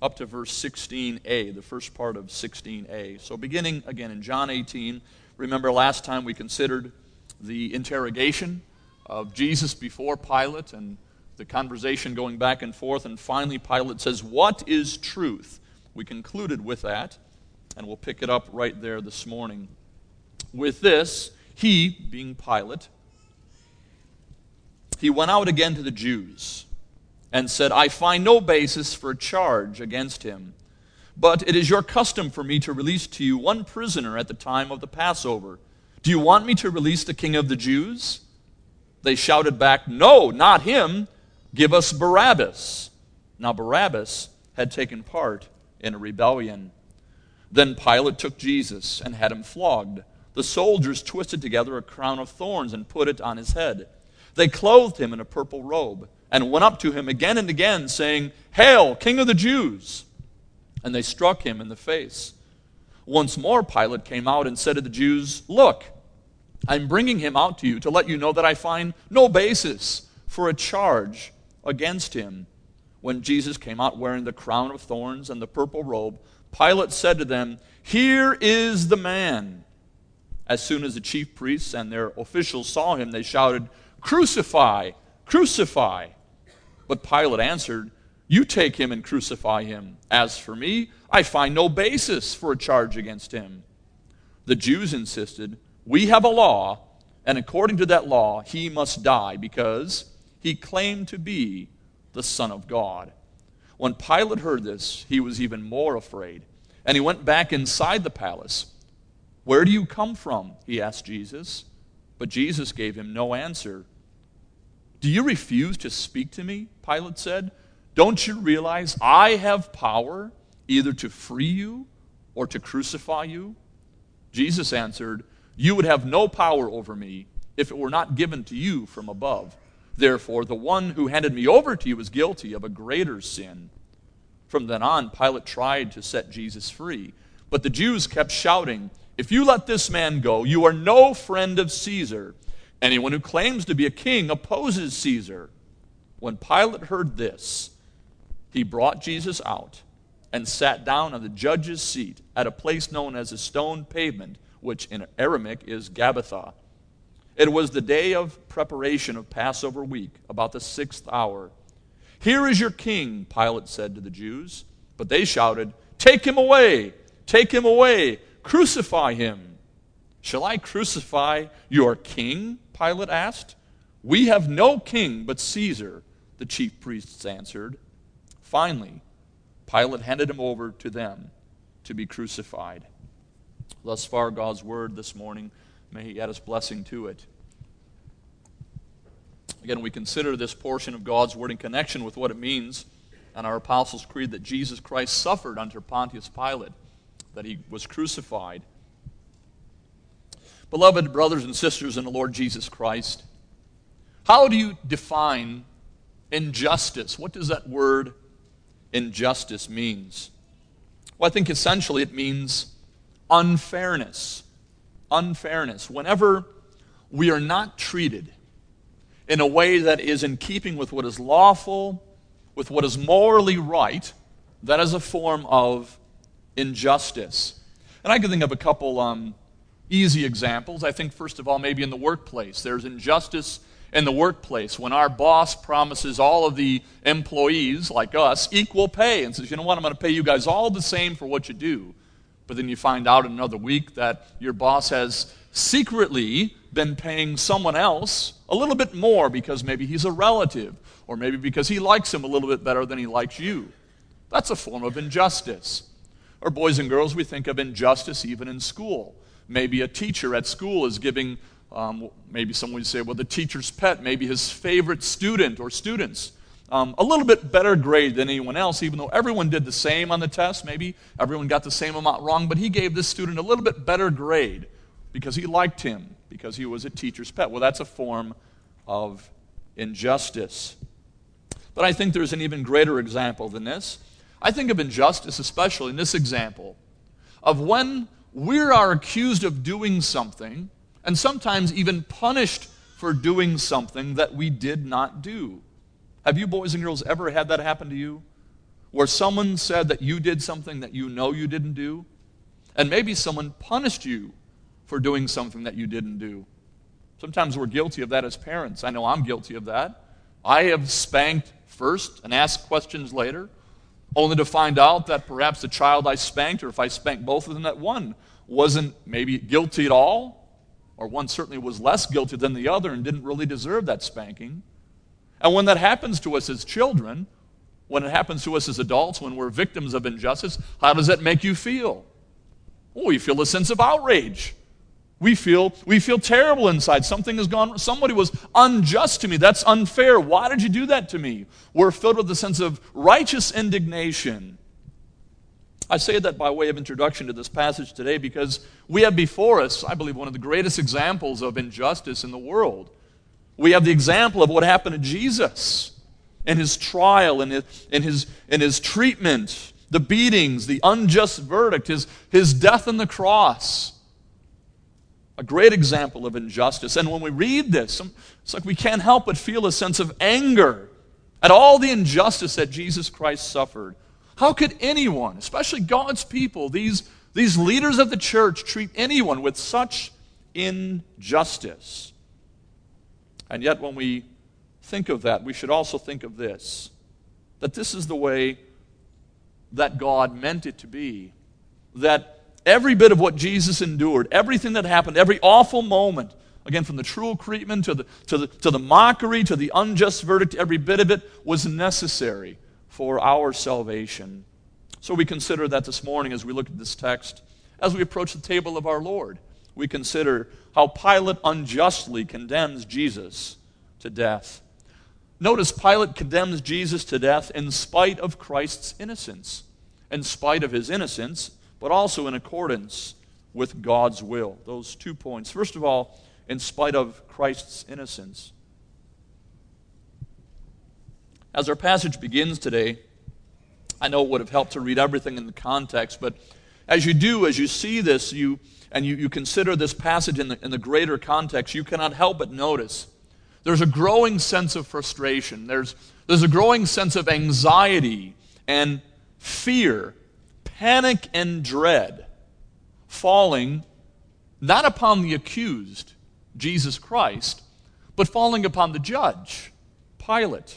up to verse 16a, the first part of 16a. So beginning again in John 18, remember last time we considered the interrogation of Jesus before Pilate and the conversation going back and forth, and finally Pilate says, "What is truth?" We concluded with that, and we'll pick it up right there this morning. With this, he, being Pilate, he went out again to the Jews and said, "I find no basis for a charge against him, but it is your custom for me to release to you one prisoner at the time of the Passover. Do you want me to release the king of the Jews?" They shouted back, "No, not him. Give us Barabbas." Now Barabbas had taken part in a rebellion. Then Pilate took Jesus and had him flogged. The soldiers twisted together a crown of thorns and put it on his head. They clothed him in a purple robe and went up to him again and again, saying, "Hail, King of the Jews!" And they struck him in the face. Once more Pilate came out and said to the Jews, "Look, I'm bringing him out to you to let you know that I find no basis for a charge against him." When Jesus came out wearing the crown of thorns and the purple robe, Pilate said to them, "Here is the man." As soon as the chief priests and their officials saw him, they shouted, "Crucify! Crucify!" But Pilate answered, "You take him and crucify him. As for me, I find no basis for a charge against him." The Jews insisted, "We have a law, and according to that law, he must die because he claimed to be the Son of God." When Pilate heard this, he was even more afraid, and he went back inside the palace. "Where do you come from?" he asked Jesus. But Jesus gave him no answer. "Do you refuse to speak to me?" Pilate said. "Don't you realize I have power either to free you or to crucify you?" Jesus answered, "You would have no power over me if it were not given to you from above. Therefore, the one who handed me over to you is guilty of a greater sin." From then on, Pilate tried to set Jesus free, but the Jews kept shouting, "If you let this man go, you are no friend of Caesar. Anyone who claims to be a king opposes Caesar." When Pilate heard this, he brought Jesus out and sat down on the judge's seat at a place known as a stone pavement, which in Aramaic is Gabbatha. It was the day of preparation of Passover week, about the 6th hour. "Here is your king," Pilate said to the Jews. But they shouted, "Take him away! Take him away! Crucify him!" "Shall I crucify your king?" Pilate asked. "We have no king but Caesar," the chief priests answered. Finally, Pilate handed him over to them to be crucified. Thus far, God's word this morning. May he add his blessing to it. Again, we consider this portion of God's word in connection with what it means in our Apostles' Creed that Jesus Christ suffered under Pontius Pilate, that he was crucified. Beloved brothers and sisters in the Lord Jesus Christ, how do you define injustice? What does that word injustice means? Well, I think essentially it means unfairness. Unfairness. Whenever we are not treated in a way that is in keeping with what is lawful, with what is morally right, that is a form of injustice. And I can think of a couple easy examples. I think, first of all, maybe in the workplace. There's injustice in the workplace when our boss promises all of the employees, like us, equal pay and says, "You know what, I'm going to pay you guys all the same for what you do." But then you find out in another week that your boss has secretly been paying someone else a little bit more because maybe he's a relative, or maybe because he likes him a little bit better than he likes you. That's a form of injustice. Or boys and girls, we think of injustice even in school. Maybe a teacher at school is giving, maybe someone would say, well, the teacher's pet, maybe his favorite student or students, a little bit better grade than anyone else, even though everyone did the same on the test. Maybe everyone got the same amount wrong, but he gave this student a little bit better grade because he liked him, because he was a teacher's pet. Well, that's a form of injustice. But I think there's an even greater example than this. I think of injustice, especially in this example, of when we are accused of doing something, and sometimes even punished for doing something that we did not do. Have you boys and girls ever had that happen to you? where someone said that you did something that you know you didn't do, and maybe someone punished you for doing something that you didn't do. Sometimes we're guilty of that as parents. I know I'm guilty of that. I have spanked first and asked questions later, only to find out that perhaps the child I spanked, or if I spanked both of them, that one wasn't maybe guilty at all, or one certainly was less guilty than the other and didn't really deserve that spanking. And when that happens to us as children, when it happens to us as adults, when we're victims of injustice, how does that make you feel? Oh, we feel a sense of outrage. We feel terrible inside. Something has gone, somebody was unjust to me. That's unfair. Why did you do that to me? We're filled with a sense of righteous indignation. I say that by way of introduction to this passage today because we have before us, I believe, one of the greatest examples of injustice in the world. We have the example of what happened to Jesus in his trial, in his treatment, the beatings, the unjust verdict, his death on the cross. A great example of injustice. And when we read this, it's like we can't help but feel a sense of anger at all the injustice that Jesus Christ suffered. How could anyone, especially God's people, these leaders of the church, treat anyone with such injustice? And yet when we think of that, we should also think of this, that this is the way that God meant it to be. That every bit of what Jesus endured, everything that happened, every awful moment, again, from the cruel treatment to the mockery, to the unjust verdict, every bit of it was necessary for our salvation. So we consider that this morning as we look at this text, as we approach the table of our Lord. We consider how Pilate unjustly condemns Jesus to death. Notice Pilate condemns Jesus to death in spite of Christ's innocence. In spite of his innocence, but also in accordance with God's will. Those 2 points. First of all, in spite of Christ's innocence. As our passage begins today, I know it would have helped to read everything in the context, but as you see this, you consider this passage in the greater context, you cannot help but notice there's a growing sense of frustration. There's a growing sense of anxiety and fear, panic and dread, falling not upon the accused, Jesus Christ, but falling upon the judge, Pilate.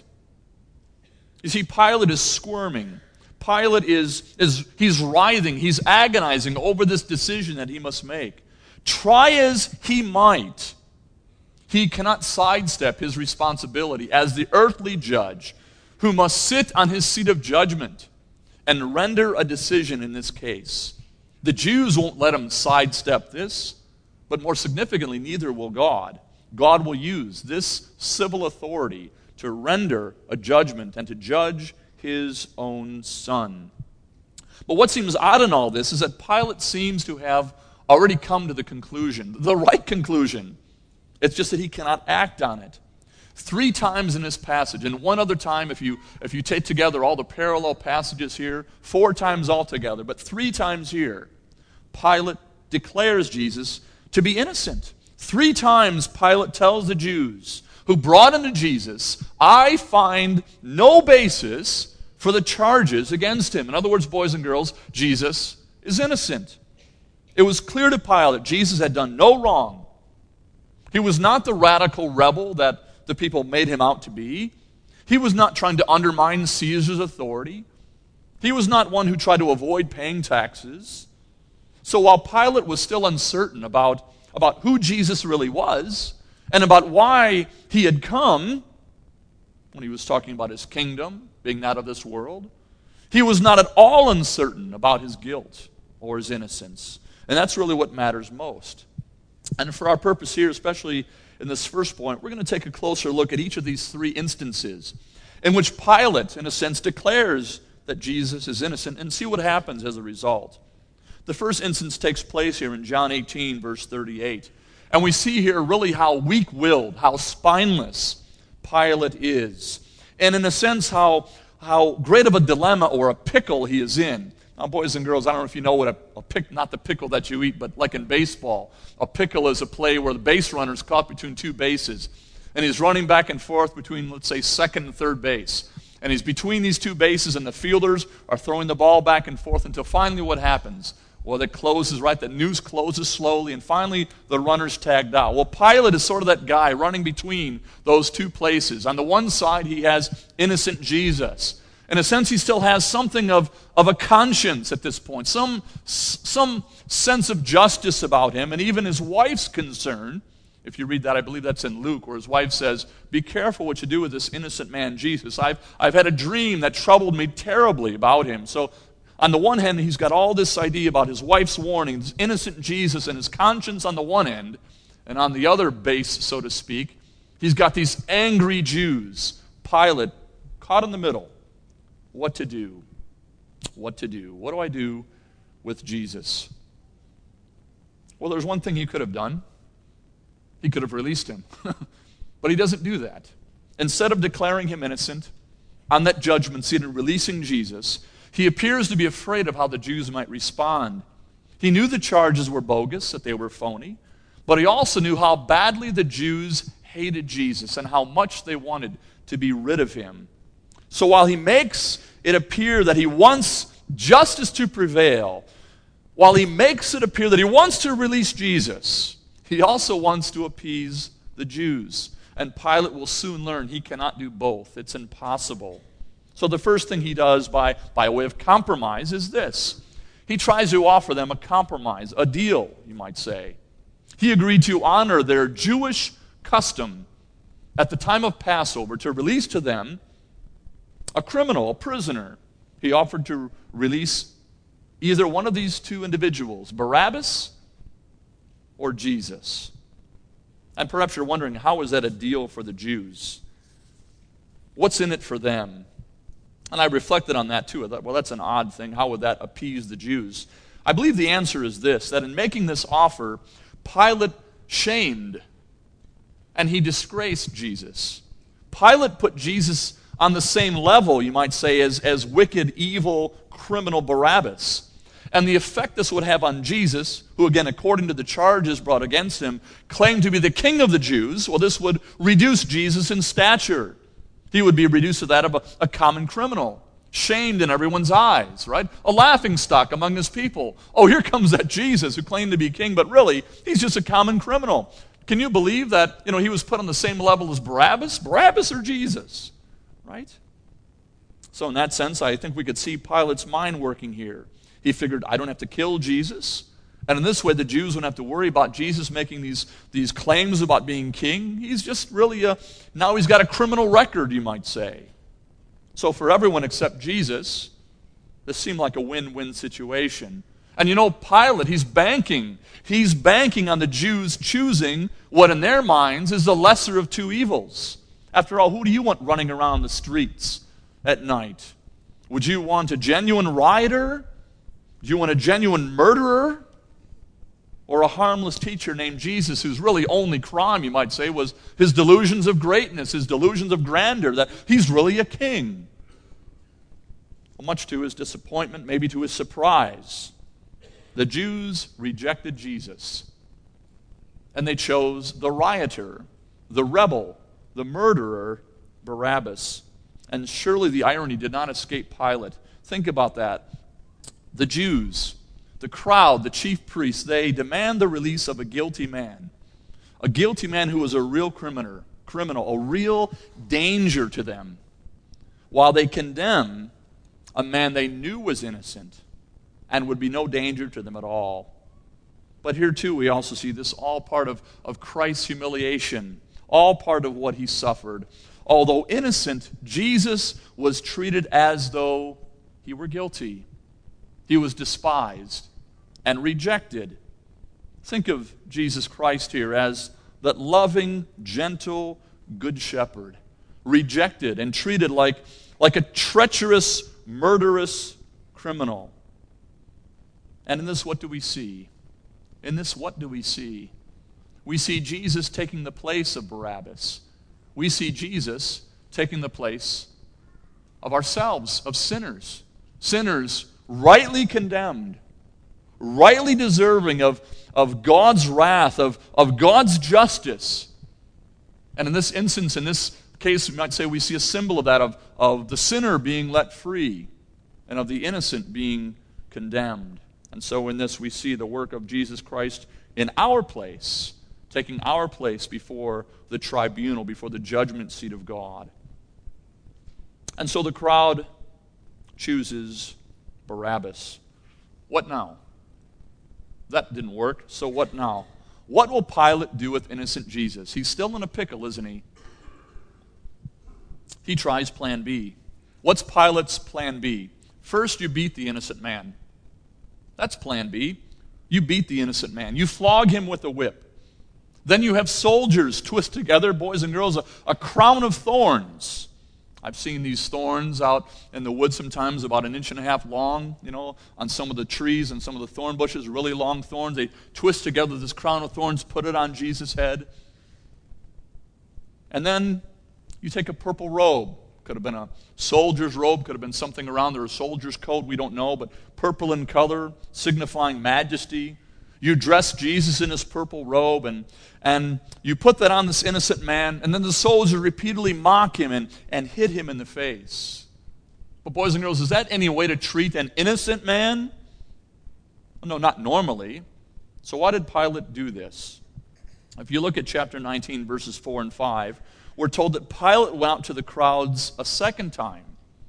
You see, Pilate is squirming. Pilate he's writhing, he's agonizing over this decision that he must make. Try as he might, he cannot sidestep his responsibility as the earthly judge who must sit on his seat of judgment and render a decision in this case. The Jews won't let him sidestep this, but more significantly, neither will God. God will use this civil authority to render a judgment and to judge his own son. But what seems odd in all this is that Pilate seems to have already come to the conclusion, the right conclusion. It's just that he cannot act on it. 3 times in this passage, and one other time if you take together all the parallel passages here, 4 times altogether, but 3 times here, Pilate declares Jesus to be innocent. 3 times Pilate tells the Jews who brought him to Jesus, I find no basis for the charges against him. In other words, boys and girls, Jesus is innocent. It was clear to Pilate Jesus had done no wrong. He was not the radical rebel that the people made him out to be. He was not trying to undermine Caesar's authority. He was not one who tried to avoid paying taxes. So while Pilate was still uncertain about who Jesus really was and about why he had come, when he was talking about his kingdom being not of this world, he was not at all uncertain about his guilt or his innocence. And that's really what matters most. And for our purpose here, especially in this first point, we're going to take a closer look at each of these 3 instances in which Pilate, in a sense, declares that Jesus is innocent and see what happens as a result. The first instance takes place here in John 18, verse 38. And we see here really how weak-willed, how spineless Pilate is. And in a sense, how great of a dilemma or a pickle he is in. Now, boys and girls, I don't know if you know what a pick, not the pickle that you eat, but like in baseball, a pickle is a play where the base runner is caught between 2 bases. And he's running back and forth between, let's say, second and third base. And he's between these two bases, and the fielders are throwing the ball back and forth until finally what happens? Well, it closes, right? The noose closes slowly, and finally the runner's tagged out. Well, Pilate is sort of that guy running between those two places. On the one side, he has innocent Jesus. In a sense, he still has something of a conscience at this point, some sense of justice about him, and even his wife's concern. If you read that, I believe that's in Luke, where his wife says, "Be careful what you do with this innocent man, Jesus. I've had a dream that troubled me terribly about him." So on the one hand, he's got all this idea about his wife's warning, this innocent Jesus, and his conscience on the one end, and on the other base, so to speak, he's got these angry Jews. Pilate, caught in the middle. What to do? What to do? What do I do with Jesus? Well, there's one thing he could have done. He could have released him. But he doesn't do that. Instead of declaring him innocent on that judgment seat and releasing Jesus, he appears to be afraid of how the Jews might respond. He knew the charges were bogus, that they were phony, but he also knew how badly the Jews hated Jesus and how much they wanted to be rid of him. So while he makes it appear that he wants justice to prevail, while he makes it appear that he wants to release Jesus, he also wants to appease the Jews. And Pilate will soon learn he cannot do both. It's impossible. So the first thing he does by way of compromise is this. He tries to offer them a compromise, a deal, you might say. He agreed to honor their Jewish custom at the time of Passover to release to them a criminal, a prisoner. He offered to release either one of these two individuals, Barabbas or Jesus. And perhaps you're wondering, how is that a deal for the Jews? What's in it for them? And I reflected on that too. I thought, well, that's an odd thing. How would that appease the Jews? I believe the answer is this, that in making this offer, Pilate shamed and he disgraced Jesus. Pilate put Jesus on the same level, you might say, as wicked, evil, criminal Barabbas. And the effect this would have on Jesus, who again, according to the charges brought against him, claimed to be the king of the Jews, well, this would reduce Jesus in stature. He would be reduced to that of a common criminal, shamed in everyone's eyes, right? A laughingstock among his people. Oh, here comes that Jesus who claimed to be king, but really, he's just a common criminal. Can you believe that, he was put on the same level as Barabbas? Barabbas or Jesus, right? So in that sense, I think we could see Pilate's mind working here. He figured, I don't have to kill Jesus. And in this way, the Jews wouldn't have to worry about Jesus making these claims about being king. He's just really now he's got a criminal record, you might say. So for everyone except Jesus, this seemed like a win-win situation. And Pilate, he's banking. He's banking on the Jews choosing what in their minds is the lesser of two evils. After all, who do you want running around the streets at night? Would you want a genuine rioter? Do you want a genuine murderer? Or a harmless teacher named Jesus whose really only crime, you might say, was his delusions of greatness, his delusions of grandeur, that he's really a king? Well, much to his disappointment, maybe to his surprise, the Jews rejected Jesus. And they chose the rioter, the rebel, the murderer, Barabbas. And surely the irony did not escape Pilate. Think about that. The Jews, the crowd, the chief priests, they demand the release of a guilty man who was a real criminal, a real danger to them, while they condemn a man they knew was innocent and would be no danger to them at all. But here too we also see this all part of Christ's humiliation, all part of what he suffered. Although innocent, Jesus was treated as though he were guilty. He was despised and rejected. Think of Jesus Christ here as that loving, gentle, good shepherd, rejected and treated like a treacherous, murderous criminal. And in this, what do we see? We see Jesus taking the place of Barabbas. We see Jesus taking the place of ourselves, of sinners. Sinners rightly condemned, rightly deserving of God's wrath, of God's justice. And in this instance, in this case, we might say we see a symbol of that, of the sinner being let free and of the innocent being condemned. And so in this we see the work of Jesus Christ in our place, taking our place before the tribunal, before the judgment seat of God. And so the crowd chooses Barabbas. What now? That didn't work, so what now? What will Pilate do with innocent Jesus? He's still in a pickle, isn't he? He tries plan B. What's Pilate's plan B? First, you beat the innocent man. That's plan B. You beat the innocent man. You flog him with a whip. Then you have soldiers twist together, boys and girls, a crown of thorns. I've seen these thorns out in the woods sometimes about 1.5 inches long, on some of the trees and some of the thorn bushes, really long thorns. They twist together this crown of thorns, put it on Jesus' head. And then you take a purple robe. Could have been a soldier's robe, could have been something around there, a soldier's coat, we don't know, but purple in color, signifying majesty. You dress Jesus in his purple robe, and you put that on this innocent man, and then the soldiers repeatedly mock him and hit him in the face. But boys and girls, is that any way to treat an innocent man? No, not normally. So why did Pilate do this? If you look at chapter 19, verses 4 and 5, we're told that Pilate went out to the crowds a second time,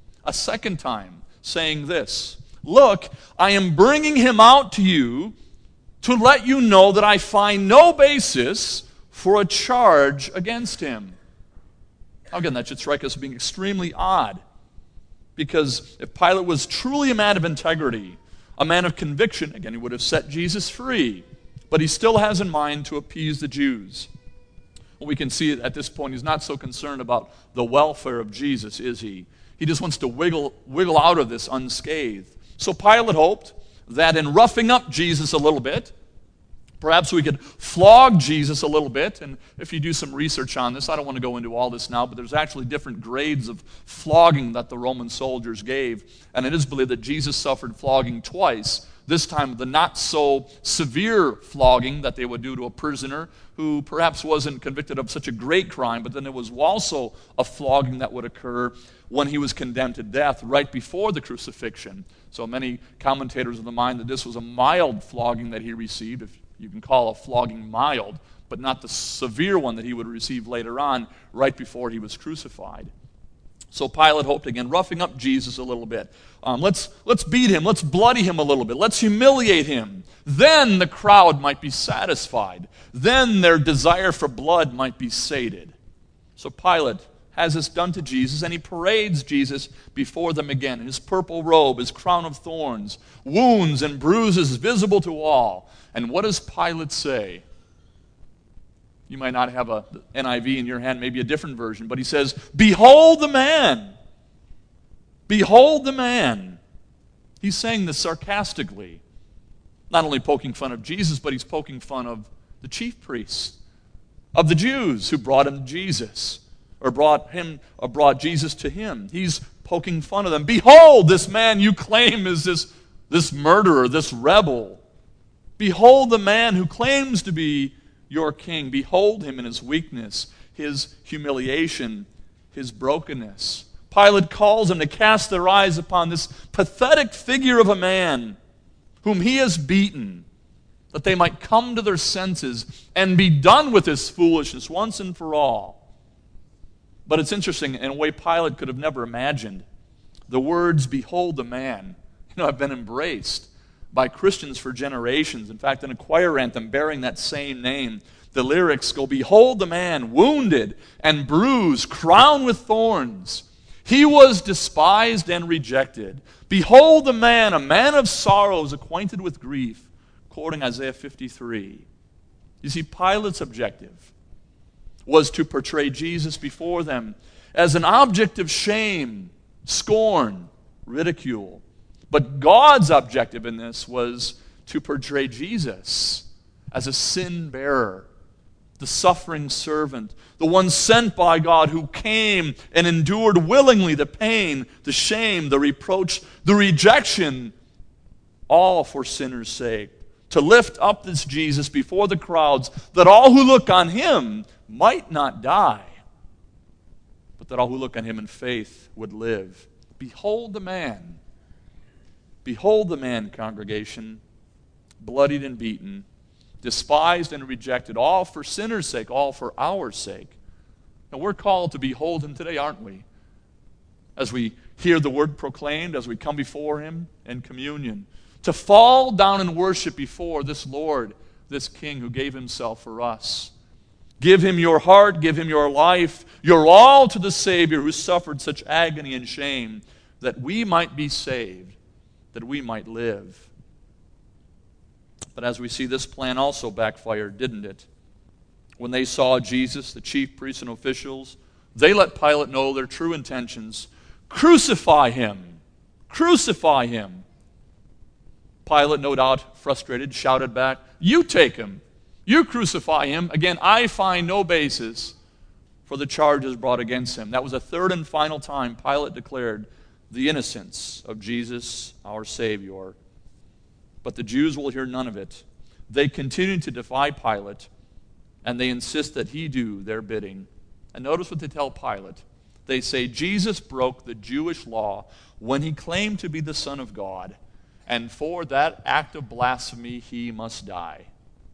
saying this, "Look, I am bringing him out to you to let you know that I find no basis for a charge against him." Again, that should strike us as being extremely odd, because if Pilate was truly a man of integrity, a man of conviction, again, he would have set Jesus free, but he still has in mind to appease the Jews. Well, we can see at this point he's not so concerned about the welfare of Jesus, is he? He just wants to wiggle out of this unscathed. So Pilate hoped that in roughing up Jesus a little bit, perhaps we could flog Jesus a little bit. And if you do some research on this, I don't want to go into all this now, but there's actually different grades of flogging that the Roman soldiers gave. And it is believed that Jesus suffered flogging twice. This time, the not-so-severe flogging that they would do to a prisoner who perhaps wasn't convicted of such a great crime, but then there was also a flogging that would occur when he was condemned to death right before the crucifixion. So many commentators of the mind that this was a mild flogging that he received, if you can call a flogging mild, but not the severe one that he would receive later on, right before he was crucified. So Pilate hoped, again, roughing up Jesus a little bit. Let's beat him. Let's bloody him a little bit. Let's humiliate him. Then the crowd might be satisfied. Then their desire for blood might be sated. So Pilate has this done to Jesus, and he parades Jesus before them again. His purple robe, his crown of thorns, wounds and bruises visible to all. And what does Pilate say? You might not have a NIV in your hand, maybe a different version, but he says, "Behold the man! Behold the man!" He's saying this sarcastically. Not only poking fun of Jesus, but he's poking fun of the chief priests, of the Jews who brought him to Jesus, or brought Jesus to him. He's poking fun of them. "Behold this man you claim is this murderer, this rebel. Behold the man who claims to be your king. Behold him in his weakness, his humiliation, his brokenness." Pilate calls them to cast their eyes upon this pathetic figure of a man whom he has beaten, that they might come to their senses and be done with this foolishness once and for all. But it's interesting, in a way Pilate could have never imagined. The words, "Behold the man," have been embraced by Christians for generations. In fact, in a choir anthem bearing that same name, the lyrics go, "Behold the man, wounded and bruised, crowned with thorns. He was despised and rejected. Behold the man, a man of sorrows, acquainted with grief," quoting Isaiah 53. You see, Pilate's objective was to portray Jesus before them as an object of shame, scorn, ridicule. But God's objective in this was to portray Jesus as a sin bearer, the suffering servant, the one sent by God who came and endured willingly the pain, the shame, the reproach, the rejection, all for sinners' sake, to lift up this Jesus before the crowds, that all who look on him might not die, but that all who look on him in faith would live. Behold the man. Behold the man, congregation, bloodied and beaten, despised and rejected, all for sinners' sake, all for our sake. And we're called to behold him today, aren't we? As we hear the word proclaimed, as we come before him in communion, to fall down and worship before this Lord, this King who gave himself for us. Give him your heart, give him your life, your all to the Savior who suffered such agony and shame that we might be saved, that we might live. But as we see, this plan also backfired, didn't it? When they saw Jesus, the chief priests and officials, they let Pilate know their true intentions. Crucify him! Crucify him! Pilate, no doubt frustrated, shouted back, you take him! You crucify him. Again, I find no basis for the charges brought against him. That was the third and final time Pilate declared the innocence of Jesus, our Savior. But the Jews will hear none of it. They continue to defy Pilate, and they insist that he do their bidding. And notice what they tell Pilate. They say, Jesus broke the Jewish law when he claimed to be the Son of God, and for that act of blasphemy he must die.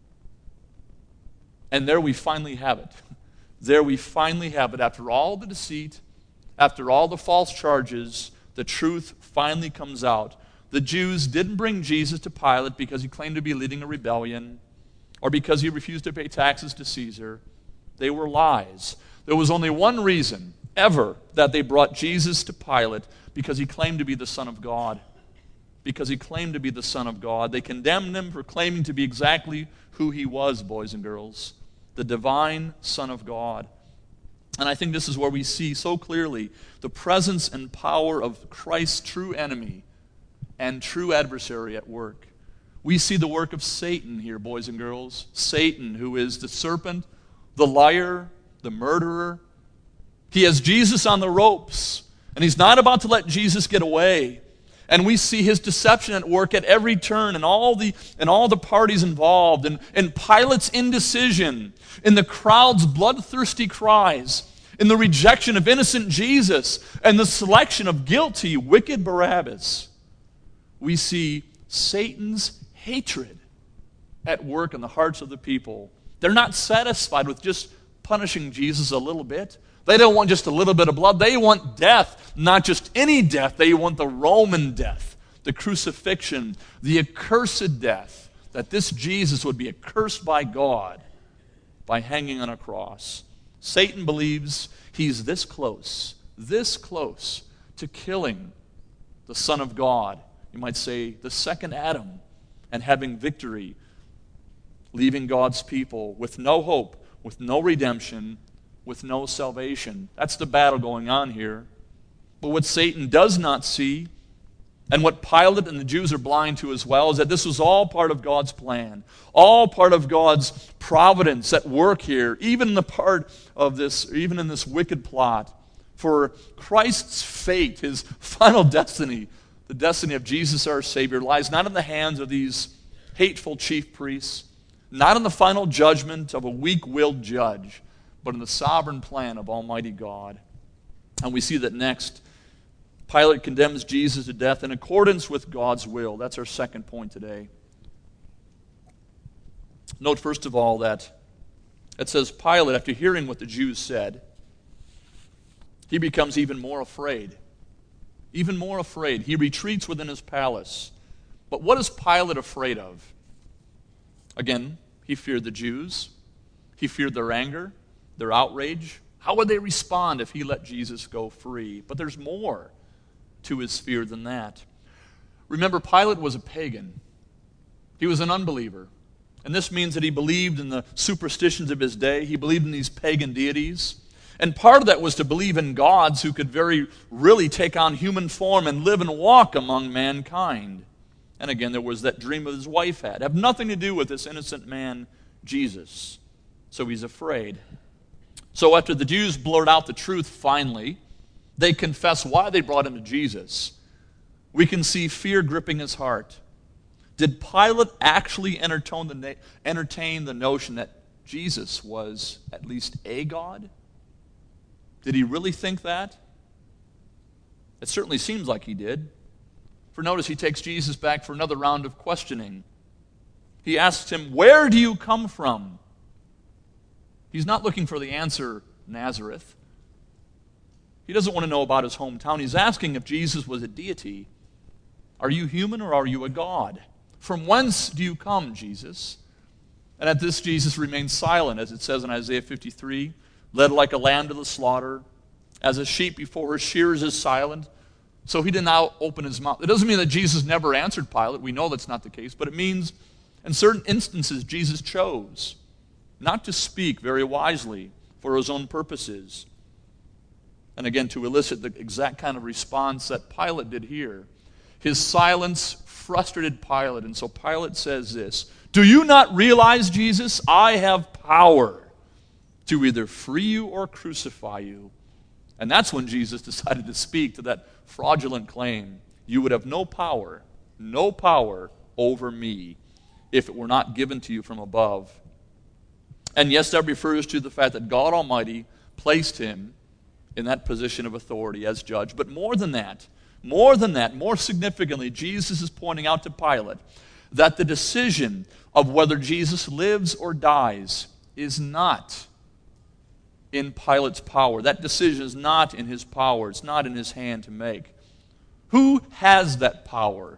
And there we finally have it. There we finally have it. After all the deceit, after all the false charges, the truth finally comes out. The Jews didn't bring Jesus to Pilate because he claimed to be leading a rebellion or because he refused to pay taxes to Caesar. They were lies. There was only one reason ever that they brought Jesus to Pilate, because he claimed to be the Son of God. Because he claimed to be the Son of God. They condemned him for claiming to be exactly who he was, boys and girls. The divine Son of God. And I think this is where we see so clearly the presence and power of Christ's true enemy and true adversary at work. We see the work of Satan here, boys and girls. Satan, who is the serpent, the liar, the murderer. He has Jesus on the ropes, and he's not about to let Jesus get away. And we see his deception at work at every turn, and all the parties involved, and Pilate's indecision, in the crowd's bloodthirsty cries, in the rejection of innocent Jesus, and the selection of guilty, wicked Barabbas. We see Satan's hatred at work in the hearts of the people. They're not satisfied with just punishing Jesus a little bit. They don't want just a little bit of blood. They want death, not just any death. They want the Roman death, the crucifixion, the accursed death, that this Jesus would be accursed by God by hanging on a cross. Satan believes he's this close to killing the Son of God. You might say the second Adam, and having victory, leaving God's people with no hope, with no redemption, with no salvation. That's the battle going on here. But what Satan does not see, and what Pilate and the Jews are blind to as well, is that this was all part of God's plan, all part of God's providence at work here, even in this wicked plot. For Christ's fate, his final destiny, the destiny of Jesus our Savior, lies not in the hands of these hateful chief priests, not in the final judgment of a weak-willed judge, but in the sovereign plan of Almighty God. And we see that next, Pilate condemns Jesus to death in accordance with God's will. That's our second point today. Note first of all that it says Pilate, after hearing what the Jews said, he becomes even more afraid. Even more afraid. He retreats within his palace. But what is Pilate afraid of? Again, he feared the Jews. He feared their anger, their outrage. How would they respond if he let Jesus go free? But there's more to his fear than that. Remember, Pilate was a pagan. He was an unbeliever. And this means that he believed in the superstitions of his day. He believed in these pagan deities. And part of that was to believe in gods who could really take on human form and live and walk among mankind. And again, there was that dream that his wife had. Have nothing to do with this innocent man, Jesus. So he's afraid. So after the Jews blurt out the truth finally, they confess why they brought him to Jesus. We can see fear gripping his heart. Did Pilate actually entertain the notion that Jesus was at least a God? Did he really think that? It certainly seems like he did. For notice, he takes Jesus back for another round of questioning. He asks him, "Where do you come from?" He's not looking for the answer, Nazareth. He doesn't want to know about his hometown. He's asking if Jesus was a deity. Are you human or are you a God? From whence do you come, Jesus? And at this, Jesus remains silent, as it says in Isaiah 53, led like a lamb to the slaughter, as a sheep before her shearers is silent. So he did not open his mouth. It doesn't mean that Jesus never answered Pilate. We know that's not the case. But it means in certain instances, Jesus chose not to speak very wisely for his own purposes. And again, to elicit the exact kind of response that Pilate did here. His silence frustrated Pilate. And so Pilate says this, "Do you not realize, Jesus, I have power to either free you or crucify you?" And that's when Jesus decided to speak to that fraudulent claim. You would have no power over me if it were not given to you from above. And yes, that refers to the fact that God Almighty placed him in that position of authority as judge. But more than that, more significantly, Jesus is pointing out to Pilate that the decision of whether Jesus lives or dies is not in Pilate's power. That decision is not in his power. It's not in his hand to make. Who has that power?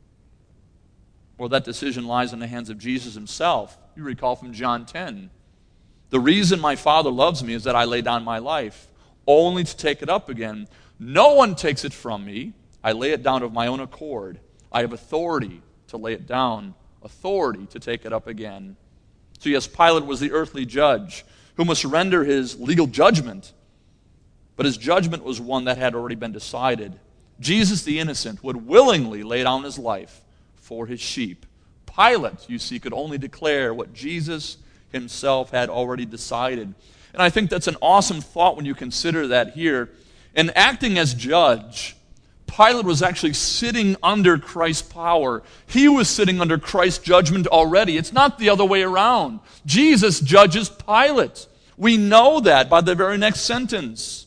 Well, that decision lies in the hands of Jesus himself. You recall from John 10. The reason my Father loves me is that I lay down my life, only to take it up again. No one takes it from me. I lay it down of my own accord. I have authority to lay it down, authority to take it up again. So yes, Pilate was the earthly judge who must render his legal judgment. But his judgment was one that had already been decided. Jesus the innocent would willingly lay down his life for his sheep. Pilate, you see, could only declare what Jesus himself had already decided. And I think that's an awesome thought when you consider that here. In acting as judge, Pilate was actually sitting under Christ's power. He was sitting under Christ's judgment already. It's not the other way around. Jesus judges Pilate. We know that by the very next sentence.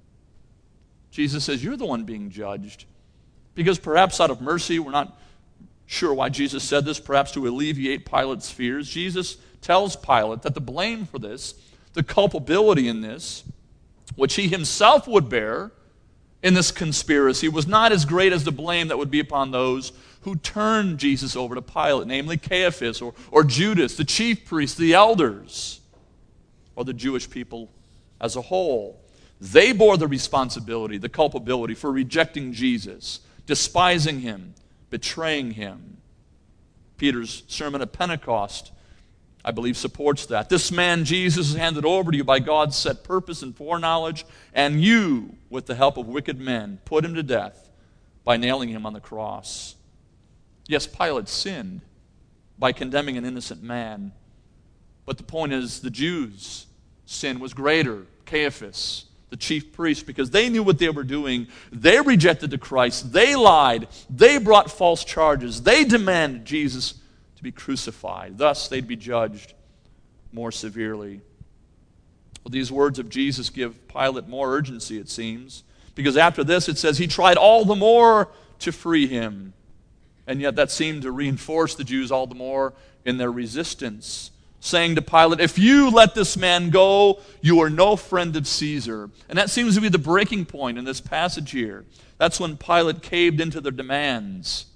Jesus says, "You're the one being judged." Because perhaps out of mercy, we're not sure why Jesus said this, perhaps to alleviate Pilate's fears. Jesus tells Pilate that the blame for this, the culpability in this, which he himself would bear in this conspiracy, was not as great as the blame that would be upon those who turned Jesus over to Pilate, namely Caiaphas or Judas, the chief priests, the elders, or the Jewish people as a whole. They bore the responsibility, the culpability for rejecting Jesus, despising him, betraying him. Peter's sermon at Pentecost, I believe, supports that. This man, Jesus, is handed over to you by God's set purpose and foreknowledge, and you, with the help of wicked men, put him to death by nailing him on the cross. Yes, Pilate sinned by condemning an innocent man, but the point is the Jews' sin was greater. Caiaphas, the chief priest, because they knew what they were doing. They rejected the Christ. They lied. They brought false charges. They demanded Jesus to be crucified. Thus, they'd be judged more severely. Well, these words of Jesus give Pilate more urgency, it seems, because after this it says he tried all the more to free him. And yet that seemed to reinforce the Jews all the more in their resistance, saying to Pilate, "If you let this man go, you are no friend of Caesar." And that seems to be the breaking point in this passage here. That's when Pilate caved into their demands.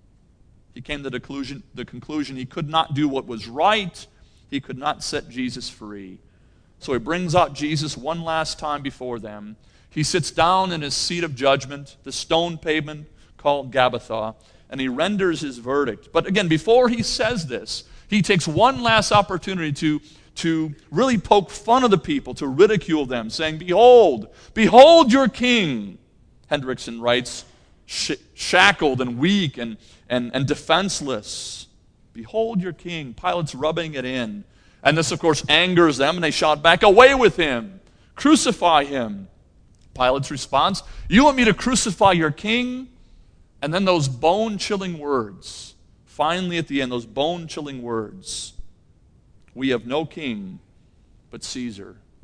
He came to the conclusion he could not do what was right. He could not set Jesus free. So he brings out Jesus one last time before them. He sits down in his seat of judgment, the stone pavement called Gabbatha, and he renders his verdict. But again, before he says this, he takes one last opportunity to really poke fun of the people, to ridicule them, saying, behold your king," Hendrickson writes, "shackled and weak and defenseless. Behold your king." Pilate's rubbing it in. And this, of course, angers them, and they shout back, "Away with him! Crucify him!" Pilate's response, "You want me to crucify your king?" And then those bone-chilling words. Finally, at the end, those bone-chilling words. "We have no king but Caesar."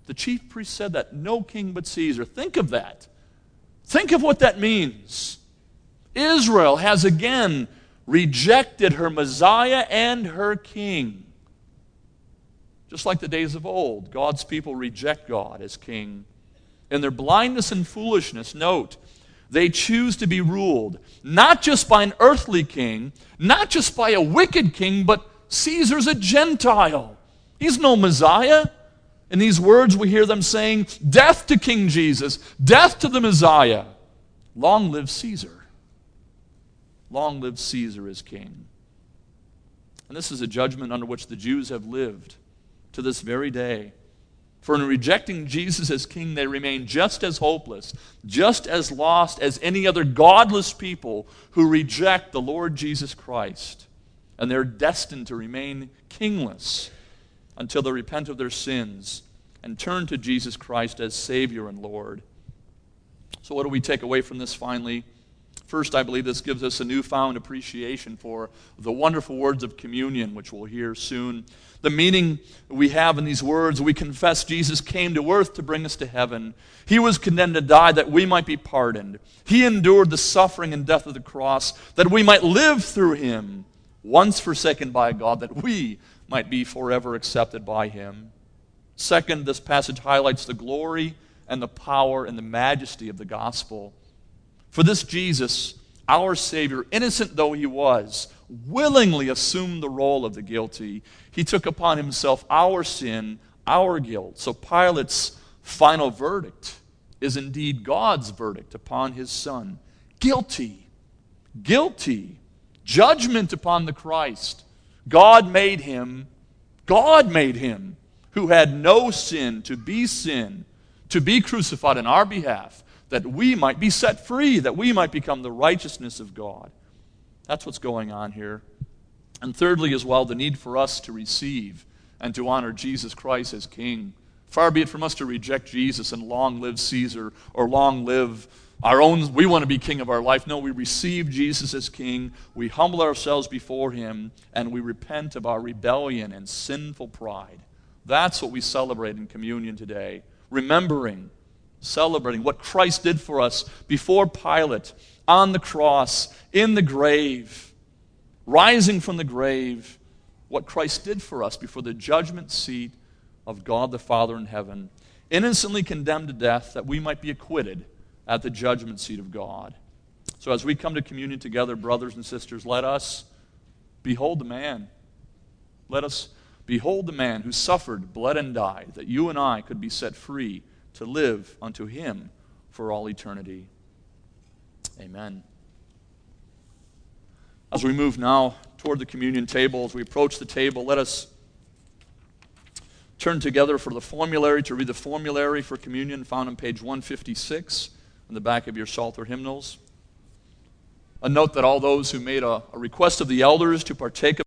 The chief priest said that. No king but Caesar. Think of that. Think of what that means. Israel has again rejected her Messiah and her king. Just like the days of old, God's people reject God as king. In their blindness and foolishness, note, they choose to be ruled not just by an earthly king, not just by a wicked king, but Caesar's a Gentile. He's no Messiah. In these words, we hear them saying, death to King Jesus, death to the Messiah. Long live Caesar. Long live Caesar as king. And this is a judgment under which the Jews have lived to this very day. For in rejecting Jesus as king, they remain just as hopeless, just as lost as any other godless people who reject the Lord Jesus Christ. And they're destined to remain kingless until they repent of their sins and turn to Jesus Christ as Savior and Lord. So what do we take away from this finally? First, I believe this gives us a newfound appreciation for the wonderful words of communion, which we'll hear soon. The meaning we have in these words, we confess Jesus came to earth to bring us to heaven. He was condemned to die that we might be pardoned. He endured the suffering and death of the cross that we might live through him, once forsaken by God, that we might be forever accepted by him. Second, this passage highlights the glory and the power and the majesty of the gospel. For this Jesus, our Savior, innocent though he was, willingly assumed the role of the guilty. He took upon himself our sin, our guilt. So Pilate's final verdict is indeed God's verdict upon his Son. Guilty. Guilty. Judgment upon the Christ. God made him, who had no sin, to be crucified on our behalf, that we might be set free, that we might become the righteousness of God. That's what's going on here. And thirdly, as well, the need for us to receive and to honor Jesus Christ as King. Far be it from us to reject Jesus and long live Caesar, or long live our own, we want to be king of our life. No, we receive Jesus as King, we humble ourselves before him, and we repent of our rebellion and sinful pride. That's what we celebrate in communion today. Remembering, celebrating what Christ did for us before Pilate, on the cross, in the grave, rising from the grave, what Christ did for us before the judgment seat of God the Father in heaven, innocently condemned to death that we might be acquitted at the judgment seat of God. So as we come to communion together, brothers and sisters, let us behold the man. Let us behold the man who suffered, bled, and died, that you and I could be set free to live unto him for all eternity. Amen. As we move now toward the communion table, as we approach the table, let us turn together for the formulary, to read the formulary for communion found on page 156 in the back of your Psalter hymnals. A note that all those who made a request of the elders to partake of